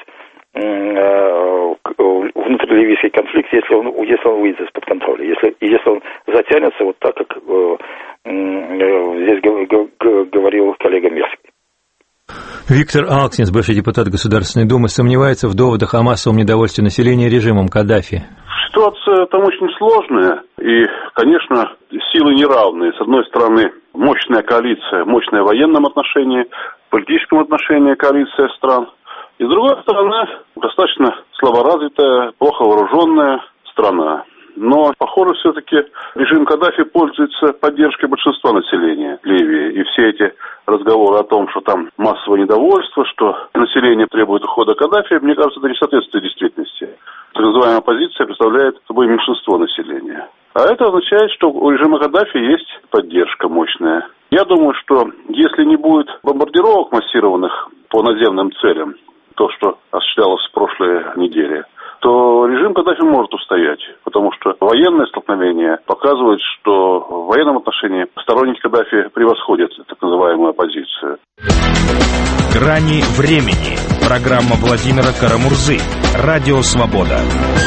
внутриливийский конфликт, если он, если он выйдет из-под контроля, если, если он затянется вот так, как э, э, здесь говорил коллега Мирский. Виктор Алкснис, бывший депутат Государственной Думы, сомневается в доводах о массовом недовольстве населения режимом Каддафи. Ситуация там очень сложная, и, конечно, силы неравные. С одной стороны, мощная коалиция, мощная в военном отношении, в политическом отношении коалиция стран. И с другой стороны, достаточно слаборазвитая, плохо вооруженная страна. Но, похоже, все-таки режим Каддафи пользуется поддержкой большинства населения Ливии. И все эти разговоры о том, что там массовое недовольство, что население требует ухода Каддафи, мне кажется, это не соответствует действительности. Так называемая оппозиция представляет собой меньшинство населения. А это означает, что у режима Каддафи есть поддержка мощная. Я думаю, что если не будет бомбардировок массированных по наземным целям, то, что осуществлялось в прошлой неделе, то режим Каддафи может устоять, потому что военное столкновение показывает, что в военном отношении сторонники Каддафи превосходят так называемую оппозицию. «Грани времени». Программа Владимира Карамурзы. Радио «Свобода».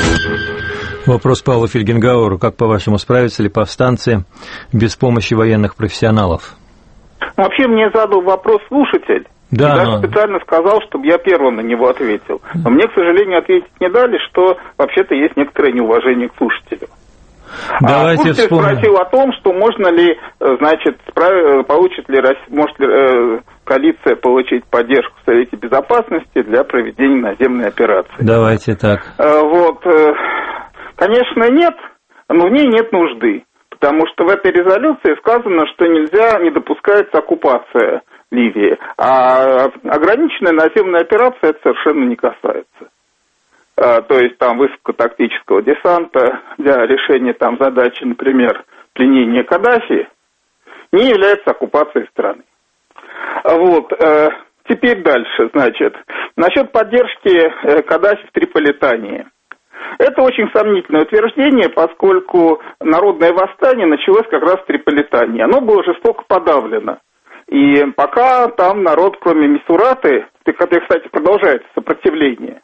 Вопрос Павла Фельгенгауэру. Как, по-вашему, справятся ли повстанцы без помощи военных профессионалов? Вообще мне задал вопрос слушатель. Да, и даже но... специально сказал, чтобы я первым на него ответил. Но мне, к сожалению, ответить не дали, что вообще-то есть некоторое неуважение к слушателю. Давайте а слушатель вспомним. спросил о том, что можно ли, значит, справ... получит ли, может ли э, коалиция получить поддержку в Совете Безопасности для проведения наземной операции. Давайте так. Э, вот, э, конечно, нет, но в ней нет нужды. Потому что в этой резолюции сказано, что нельзя, не допускается оккупация Ливии. А ограниченная наземная операция это совершенно не касается. А, то есть там высокотактического десанта для решения там задачи, например, пленения Каддафи, не является оккупацией страны. Вот. А, теперь дальше, значит, насчет поддержки Каддафи в Триполитании. Это очень сомнительное утверждение, поскольку народное восстание началось как раз в Триполитании. Оно было жестоко подавлено. И пока там народ, кроме Мисураты, который, кстати, продолжается сопротивление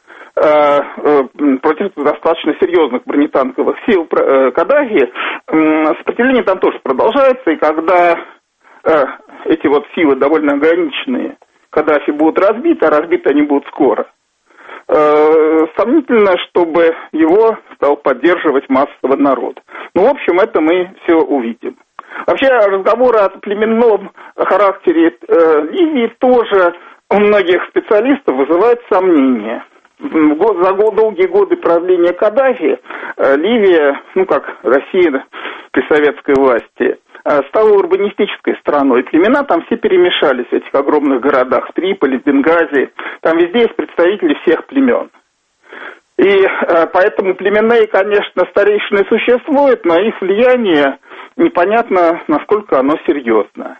против достаточно серьезных бронетанковых сил Каддафи, сопротивление там тоже продолжается. И когда эти вот силы довольно ограниченные Каддафи будут разбиты, а разбиты они будут скоро, сомнительно, чтобы его стал поддерживать массово народ. Ну, в общем, это мы все увидим. Вообще, разговоры о племенном характере э, Ливии тоже у многих специалистов вызывают сомнения. За долгие годы правления Каддафи Ливия, ну как Россия при советской власти, стала урбанистической страной. Племена там все перемешались в этих огромных городах, в Триполи, в Бенгази. Там везде есть представители всех племен. И поэтому племенные, конечно, старейшины существуют, но их влияние непонятно, насколько оно серьезно.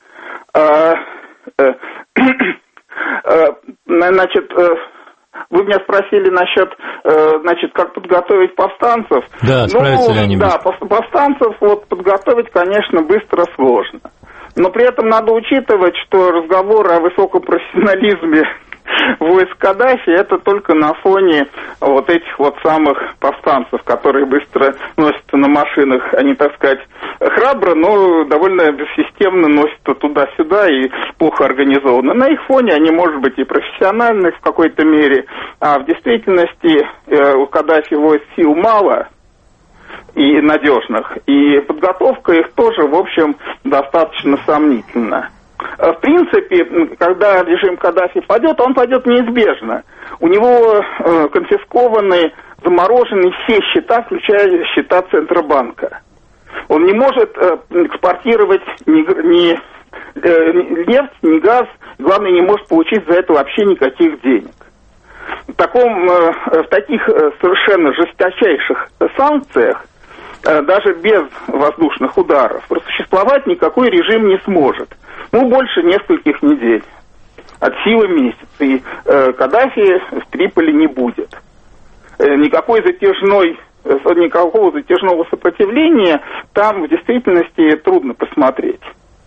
Значит, вы меня спросили насчет, значит, как подготовить повстанцев. Да, справятся ли они быстро? Да, повстанцев вот подготовить, конечно, быстро сложно. Но при этом надо учитывать, что разговоры о высоком профессионализме войск Каддафи это только на фоне вот этих вот самых повстанцев, которые быстро носятся на машинах, они, так сказать, храбро, но довольно бессистемно носятся туда-сюда и плохо организованно. На их фоне они, может быть, и профессиональны в какой-то мере, а в действительности у Каддафи войск сил мало и надежных, и подготовка их тоже, в общем, достаточно сомнительна. В принципе, когда режим Каддафи падет, он падет неизбежно. У него э, конфискованы, заморожены все счета, включая счета Центробанка. Он не может э, экспортировать ни, ни э, нефть, ни газ, главное, не может получить за это вообще никаких денег. В, таком, э, в таких э, совершенно жесточайших санкциях, э, даже без воздушных ударов, просуществовать никакой режим не сможет. Ну, больше нескольких недель. От силы месяц. И э, Каддафи в Триполи не будет. Э, никакой затяжной, э, никакого затяжного сопротивления там в действительности трудно посмотреть.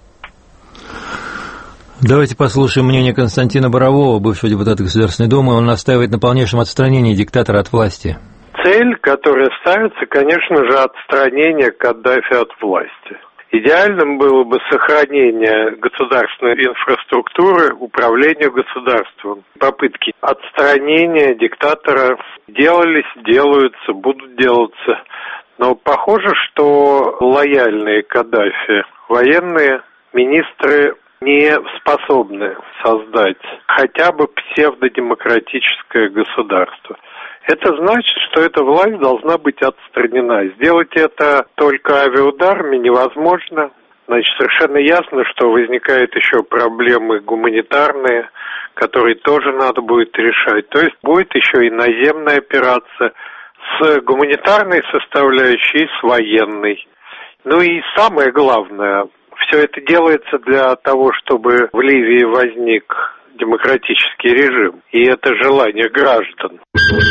Давайте послушаем мнение Константина Борового, бывшего депутата Государственной Думы. Он настаивает на полнейшем отстранении диктатора от власти. Цель, которая ставится, конечно же, отстранение Каддафи от власти. Идеальным было бы сохранение государственной инфраструктуры, управления государством. Попытки отстранения диктатора делались, делаются, будут делаться. Но похоже, что лояльные Каддафи военные министры не способны создать хотя бы псевдодемократическое государство. Это значит, что эта власть должна быть отстранена. Сделать это только авиаударами невозможно. Значит, совершенно ясно, что возникают еще проблемы гуманитарные, которые тоже надо будет решать. То есть будет еще и наземная операция с гуманитарной составляющей и с военной. Ну и самое главное, все это делается для того, чтобы в Ливии возник демократический режим, и это желание граждан.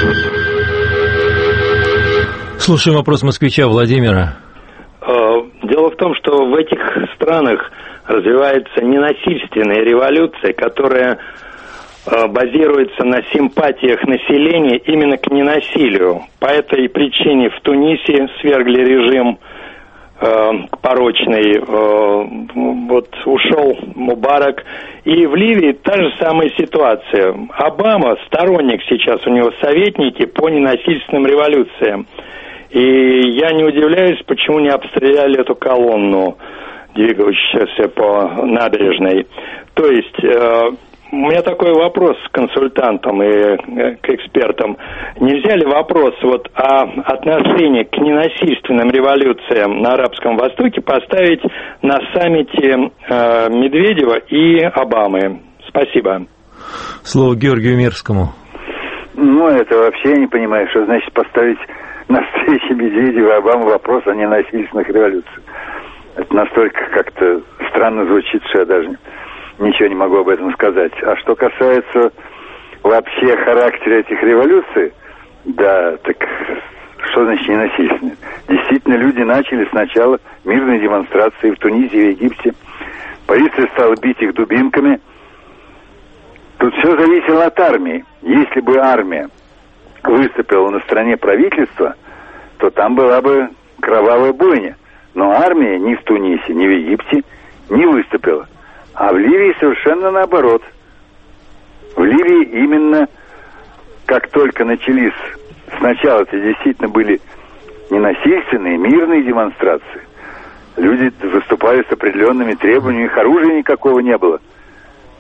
Слушаем вопрос москвича Владимира. Дело в том, что в этих странах развивается ненасильственная революция, которая базируется на симпатиях населения именно к ненасилию. По этой причине в Тунисе свергли режим порочный, вот ушел Мубарак, и в Ливии та же самая ситуация. Обама сторонник сейчас, у него советники по ненасильственным революциям, и я не удивляюсь, почему не обстреляли эту колонну, двигающуюся по набережной. То есть у меня такой вопрос к консультантам и к экспертам. Нельзя ли вопрос вот о отношении к ненасильственным революциям на Арабском Востоке поставить на саммите э, Медведева и Обамы? Спасибо. Слово Георгию Мирскому. Ну, это вообще я не понимаю, что значит поставить на встрече Медведева и Обамы вопрос о ненасильственных революциях. Это настолько как-то странно звучит, что я даже ничего не могу об этом сказать. А что касается вообще характера этих революций, да, так что значит ненасильственные? Действительно, люди начали сначала мирные демонстрации в Тунисе и в Египте. Полиция стала бить их дубинками. Тут все зависело от армии. Если бы армия выступила на стороне правительства, то там была бы кровавая бойня. Но армия ни в Тунисе, ни в Египте не выступила. А в Ливии совершенно наоборот. В Ливии именно как только начались, сначала это действительно были ненасильственные, мирные демонстрации. Люди выступали с определенными требованиями, их оружия никакого не было.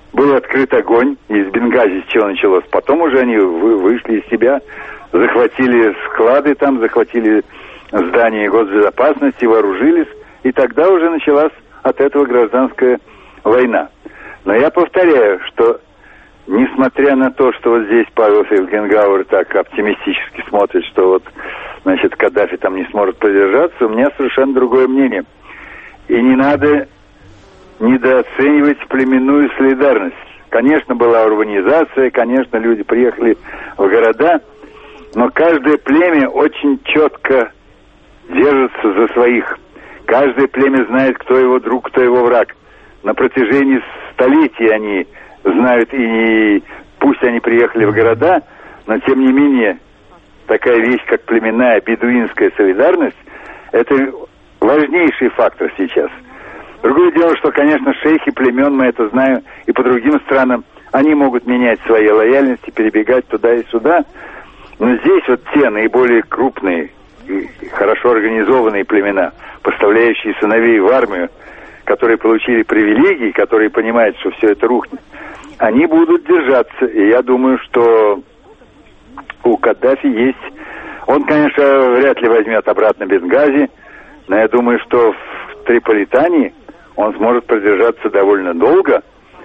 был открыт огонь, из Бенгази с чего началось. Потом уже они вы, вышли из себя, захватили склады там, захватили здания госбезопасности, вооружились, и тогда уже началась от этого гражданская война. Но я повторяю, что несмотря на то, что вот здесь Павел Фельгенгауэр так оптимистически смотрит, что вот, значит, Каддафи там не сможет продержаться, у меня совершенно другое мнение. И не надо недооценивать племенную солидарность. Конечно, была урбанизация, конечно, люди приехали в города, но каждое племя очень четко держится за своих. Каждое племя знает, кто его друг, кто его враг. На протяжении столетий они знают, и пусть они приехали в города, но тем не менее такая вещь, как племенная бедуинская солидарность, это важнейший фактор сейчас. Другое дело, что, конечно, шейхи племен, мы это знаем, и по другим странам, они могут менять свои лояльности, перебегать туда и сюда, но здесь вот те наиболее крупные и хорошо организованные племена, поставляющие сыновей в армию, которые получили привилегии, которые понимают, что все это рухнет, они будут держаться. И я думаю, что у Каддафи есть... Он, конечно, вряд ли возьмет обратно Бенгази, но я думаю, что в Триполитании он сможет продержаться довольно долго.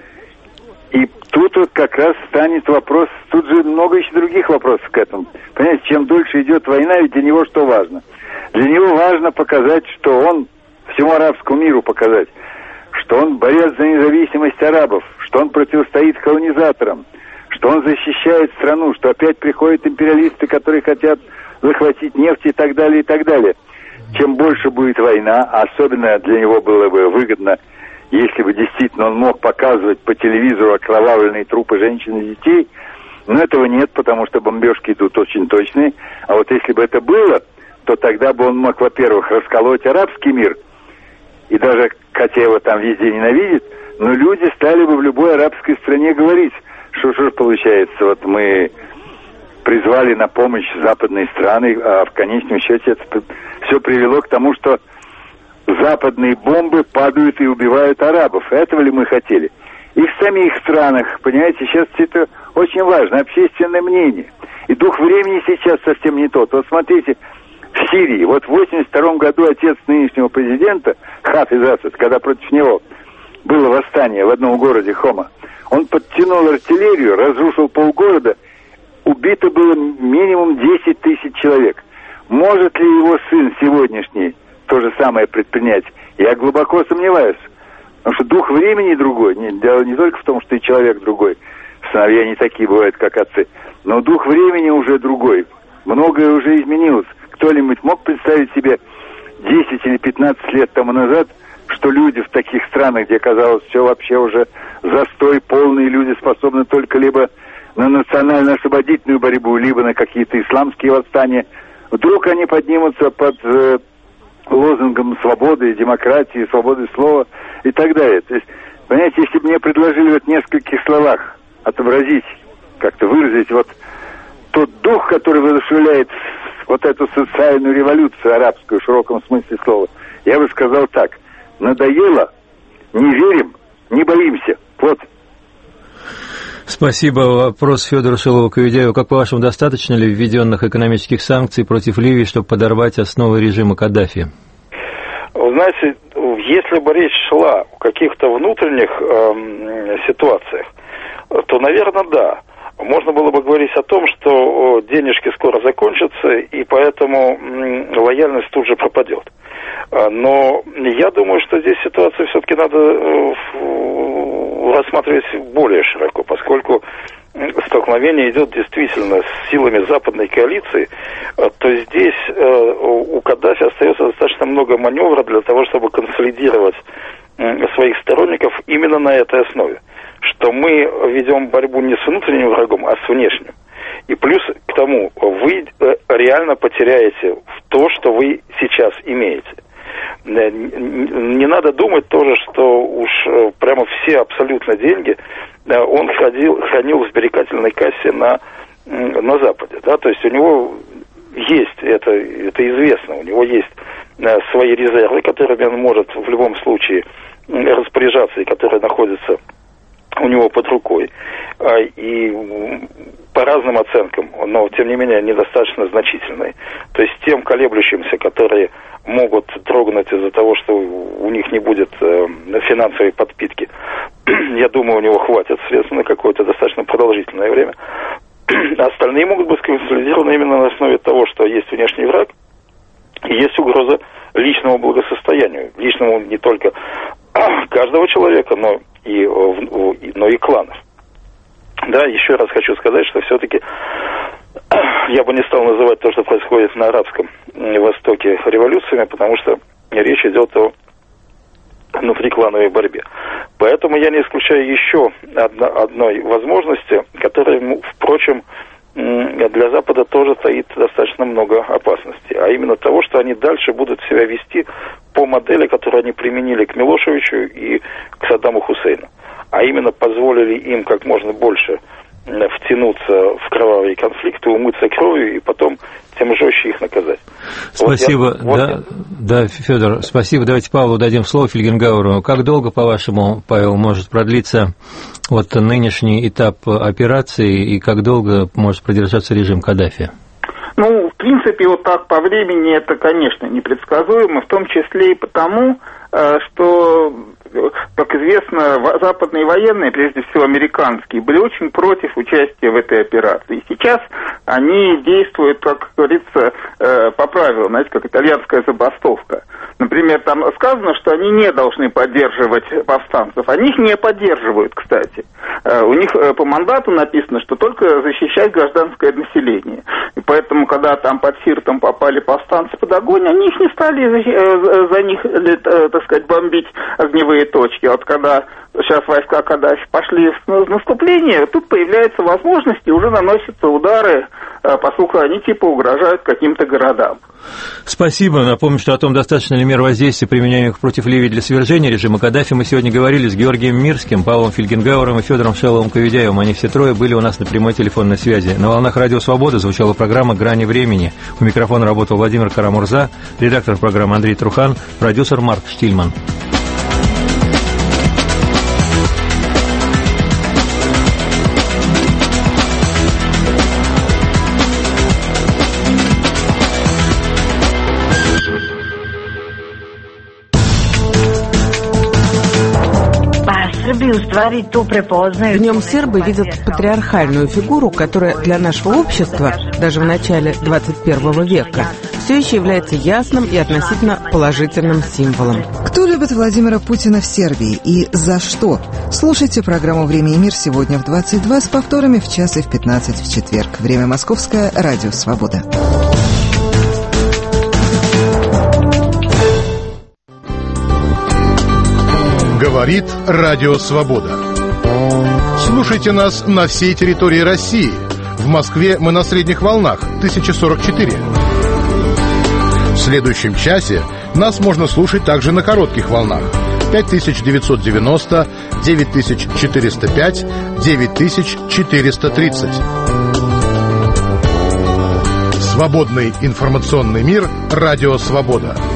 И тут вот как раз станет вопрос... Тут же много еще других вопросов к этому. Понимаете, чем дольше идет война, ведь для него что важно? Для него важно показать, что он... всему арабскому миру показать, что он борец за независимость арабов, что он противостоит колонизаторам, что он защищает страну, что опять приходят империалисты, которые хотят захватить нефть и так далее, и так далее. Чем больше будет война, особенно для него было бы выгодно, если бы действительно он мог показывать по телевизору окровавленные трупы женщин и детей, но этого нет, потому что бомбежки идут очень точные. А вот если бы это было, то тогда бы он мог, во-первых, расколоть арабский мир, и даже, хотя его там везде ненавидят, но люди стали бы в любой арабской стране говорить, что же получается, вот мы призвали на помощь западные страны, а в конечном счете это все привело к тому, что западные бомбы падают и убивают арабов. Этого ли мы хотели? И в самих странах, понимаете, сейчас это очень важно, общественное мнение. И дух времени сейчас совсем не тот. Вот смотрите, в Сирии, вот в восемьдесят втором году отец нынешнего президента, Хафиз Асад, когда против него было восстание в одном городе Хома, он подтянул артиллерию, разрушил полгорода, убито было минимум десять тысяч человек. Может ли его сын сегодняшний то же самое предпринять? Я глубоко сомневаюсь. Потому что дух времени другой. Не, дело не только в том, что и человек другой. Сыновья не такие бывают, как отцы. Но дух времени уже другой. Многое уже изменилось. Кто-нибудь мог представить себе десять или пятнадцать лет тому назад, что люди в таких странах, где, казалось, все вообще уже застой полный, люди способны только либо на национально-освободительную борьбу, либо на какие-то исламские восстания, вдруг они поднимутся под э, лозунгом свободы, демократии, свободы слова и так далее. То есть, понимаете, если бы мне предложили вот в нескольких словах отобразить, как-то выразить вот тот дух, который воодушевляет вот эту социальную революцию арабскую в широком смысле слова, я бы сказал так: надоело, не верим, не боимся. Вот. Спасибо. Вопрос Федору Шилову-Каведяеву. Как по-вашему, достаточно ли введенных экономических санкций против Ливии, чтобы подорвать основы режима Каддафи? Вы знаете, если бы речь шла о каких-то внутренних э, ситуациях, то, наверное, да. Можно было бы говорить о том, что денежки скоро закончатся, и поэтому лояльность тут же пропадет. Но я думаю, что здесь ситуацию все-таки надо рассматривать более широко, поскольку столкновение идет действительно с силами западной коалиции, то здесь у Каддафи остается достаточно много маневра для того, чтобы консолидировать своих сторонников именно на этой основе, что мы ведем борьбу не с внутренним врагом, а с внешним. И плюс к тому, вы реально потеряете то, что вы сейчас имеете. Не надо думать тоже, что уж прямо все абсолютно деньги он хранил, хранил в сберегательной кассе на, на Западе. Да? То есть у него есть, это, это известно, у него есть свои резервы, которыми он может в любом случае распоряжаться и которые находятся у него под рукой. И по разным оценкам, но тем не менее недостаточно значительные. То есть тем колеблющимся, которые могут дрогнуть из-за того, что у них не будет э, финансовой подпитки, я думаю, у него хватит средств на какое-то достаточно продолжительное время. Остальные могут быть сконсолидированы именно на основе того, что есть внешний враг и есть угроза личному благосостоянию, личному не только каждого человека, но и, но и кланов. Да, еще раз хочу сказать, что все-таки я бы не стал называть то, что происходит на Арабском Востоке, революциями, потому что речь идет о внутриклановой борьбе. Поэтому я не исключаю еще одно, одной возможности, которая, впрочем, для Запада тоже таит достаточно много опасностей, а именно того, что они дальше будут себя вести по модели, которую они применили к Милошевичу и к Саддаму Хусейну, а именно позволили им как можно больше втянуться в кровавые конфликты, умыться кровью и потом тем жестче их наказать. Спасибо, вот я, да, вот да, Федор, спасибо. Давайте Павлу дадим слово, Фельгенгауэру. Как долго, по-вашему, Павел, может продлиться вот нынешний этап операции и как долго может продержаться режим Каддафи? Ну, в принципе, вот так по времени это, конечно, непредсказуемо, в том числе и потому, что, как известно, западные военные, прежде всего американские, были очень против участия в этой операции. И сейчас они действуют, как говорится, по правилам, знаете, как итальянская забастовка. Например, там сказано, что они не должны поддерживать повстанцев. Они их не поддерживают, кстати. У них по мандату написано, что только защищать гражданское население. И поэтому, когда там под Сиртом попали повстанцы под огонь, они их не стали за, за них, так сказать, бомбить огневые точки. Вот когда сейчас войска Каддафи пошли в наступление, тут появляются возможности, уже наносятся удары, поскольку они типа угрожают каким-то городам. Спасибо. Напомню, что о том, достаточно ли мер воздействия, применяемых против Ливии для свержения режима Каддафи, мы сегодня говорили с Георгием Мирским, Павлом Фельгенгауэром и Федором Шеловым-Коведяевым. Они все трое были у нас на прямой телефонной связи. На волнах Радио Свобода звучала программа «Грани времени». У микрофона работал Владимир Карамурза, редактор программы Андрей Трухан, продюсер Марк Штильман. В нем сербы видят патриархальную фигуру, которая для нашего общества, даже в начале двадцать первого века, все еще является ясным и относительно положительным символом. Кто любит Владимира Путина в Сербии и за что? Слушайте программу «Время и мир» сегодня в двадцать два с повторами в час и в пятнадцать в четверг. Время московское, Радио Свобода. Говорит Радио Свобода. Слушайте нас на всей территории России. В Москве мы на средних волнах тысяча сорок четыре. В следующем часе нас можно слушать также на коротких волнах пять тысяч девятьсот девяносто, девять тысяч четыреста пять, девять тысяч четыреста тридцать. Свободный информационный мир. Радио Свобода.